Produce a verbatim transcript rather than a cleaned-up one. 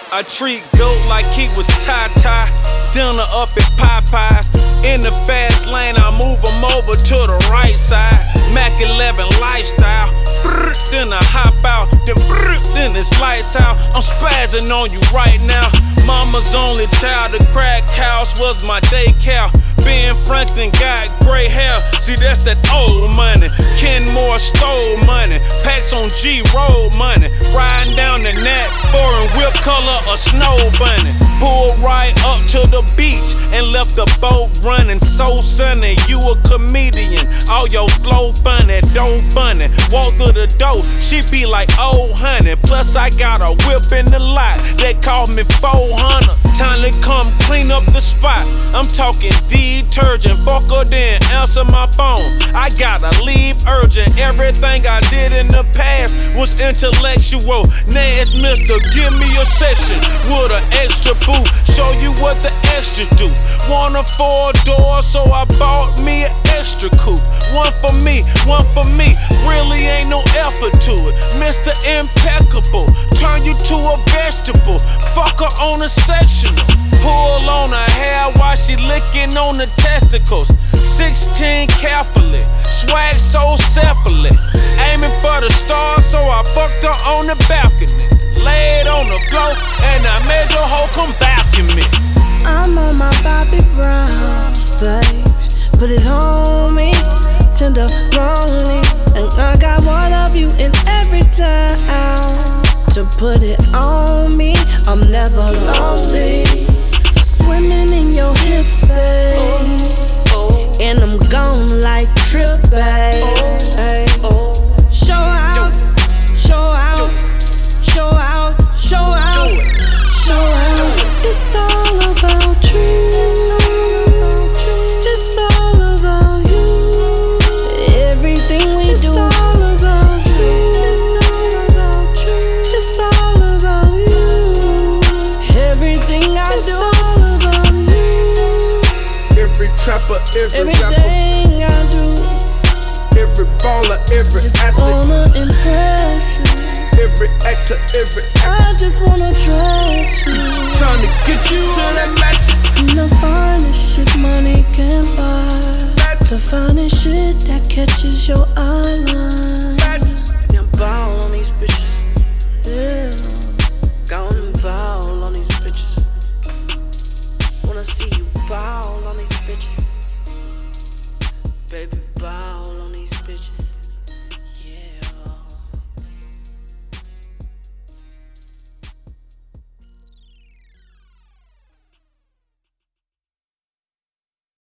I treat GOAT like he was Ty-Ty. Dinner up at Popeyes. In the fast lane, I move him over to the right side. Mac eleven lifestyle. Brr, then I hop out. Then brr, then it's lights out. I'm spazzing on you right now. Mama's only child, the crack house was my daycare. Ben Franklin got gray hair. See, that's that old money. Kenmore stole money. Packs on G road money. Riding down the net, foreign whip color a snow bunny. Pulled right up to the beach and left the boat running. So sunny, you a comedian. All your flow funny, dope funny. Walk through the door, she be like, oh honey. Plus I got a whip in the lot. They call me four hundred. Time to come clean up the spot. I'm talking detergent. Fuck her then answer my phone. I gotta leave urgent. Everything I did in the past was intellectual. Next mister, give me a section with an extra booth. Show you what the extras do. Want a four door, so I bought me an extra coupe. One for me, one for me. Really ain't no effort to it. Mister Impeccable, turn you to a vegetable. Fuck her on a sectional. Pull on her hair while she licking on the testicles. Sixteen carefully, swag so separately. Aiming for the stars, so I fucked her on the balcony. Laid on the floor, and I made your hoe come back in me. I'm on my Bobby Brown, babe. Put it on me, tenderoni. And I got one of you in every town. To put it on me, I'm never lonely. Swimming in your hips, babe. And I'm gone like Trip, babe. Show out, show out, show out, show out, show out. It's all about you. It's all about you. Everything we do. It's all about you. It's all about you. Everything I do. It's all about you. Every trapper, every Everything rapper, I do. every baller, every Just athlete, wanna impress you. every actor, every I just wanna dress you. trying to get you to that mattress. The finest shit money can buy. The finest shit that catches your eye line. Now ball on these bitches. Yeah. Go and ball on these bitches. Wanna see you ball on these bitches. Baby.